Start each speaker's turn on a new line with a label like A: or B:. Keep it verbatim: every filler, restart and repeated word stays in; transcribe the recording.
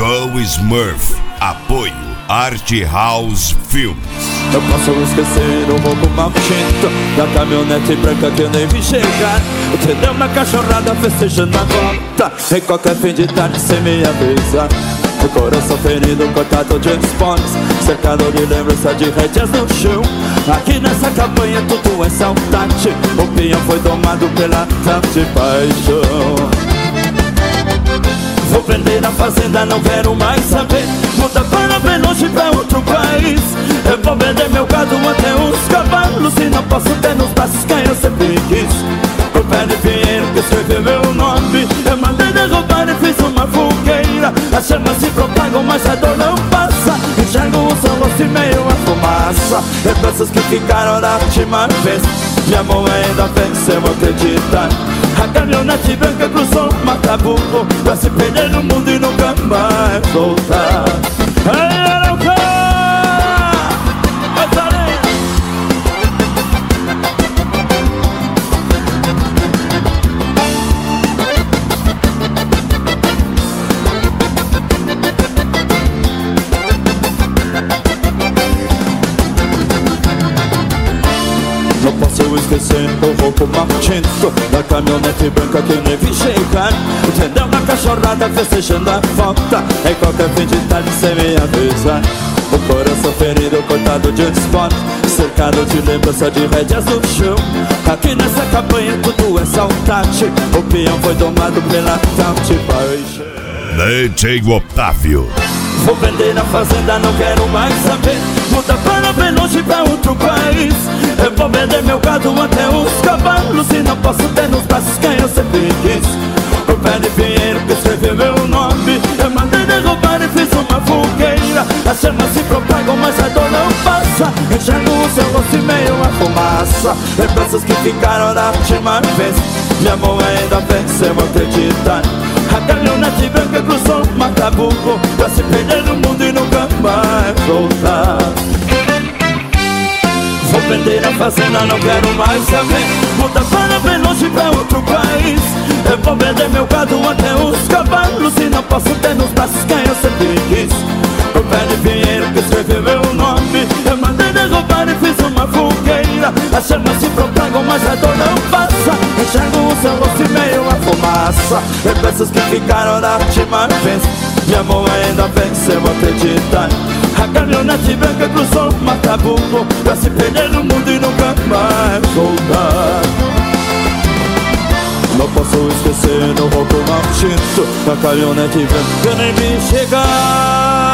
A: Show Smurf. Apoio Art House Filmes.
B: Eu posso esquecer o roubo maldito da caminhonete branca que eu nem vi chegar. Entendeu? Uma cachorrada festejando a volta em qualquer fim de tarde sem me avisar. O coração ferido, cortado de esportes, cercado de lembrança de rédeas no chão. Aqui nessa campanha tudo é saudade. O peão foi domado pela tal de paixão. Vou prender na fazenda, não quero mais saber. Muda para bem longe, pra outro país. Eu vou vender meu gado até os cavalos e não posso ter nos braços quem eu sempre quis. O pé de pinheiro que escreveu meu nome, eu mandei derrubar e fiz uma fogueira. As chamas se propagam, mas a dor não passa. Enxergo o seu rosto e meio a fumaça. Lembranças que ficaram da última vez. Minha mão ainda venceu acreditar. A caminhonete branca cruzou o Mataburro pra se perder no mundo e nunca mais voltar. Ei, Arauca! Vai, Tareia! Não posso esquecer o roubo maldito da caminhonete branca que eu nem vi chegar. Entendeu? Uma cachorrada festejando a volta em qualquer fim de tarde sem me avisar. O coração ferido, cortado de esporte, cercado de lembrança de rédeas no chão. Aqui nessa campanha tudo é saudade. O peão foi domado pela tal de paixão.
A: D J Otávio.
B: Vou vender na fazenda, não quero mais saber. Muda para bem longe, pra outro país. Eu vou vender meu gado até os cavalos e não posso ter nos braços quem eu sempre quis. O pé de pinheiro que escreveu meu nome, eu mandei derrubar e fiz uma fogueira. As chamas se propagam, mas a dor não passa. Enxergo o seu rosto e meio a fumaça. Lembranças que ficaram da última vez. Minha mão ainda venceu acreditar. A caminhonete branca cruzou o Mataburro pra se perder no mundo e nunca mais voltar. Vou vender a fazenda, não quero mais saber. Muda para bem longe, pra outro país. Eu vou vender meu gado até os cavalos e não posso ter nos braços quem eu sempre quis. O pé de pinheiro que escreveu meu nome, eu mandei derrubar e fiz uma fogueira. As chamas se propagam, mas a dor não passa. Enxergo o seu rosto e meio a fumaça. Lembranças que ficaram da última vez. Minha mão ainda venceu acreditar. A caminhonete branca cruzou o Mataburro pra se perder no mundo e nunca mais voltar. Não posso esquecer o roubo maldito da caminhonete branca nem me chegar.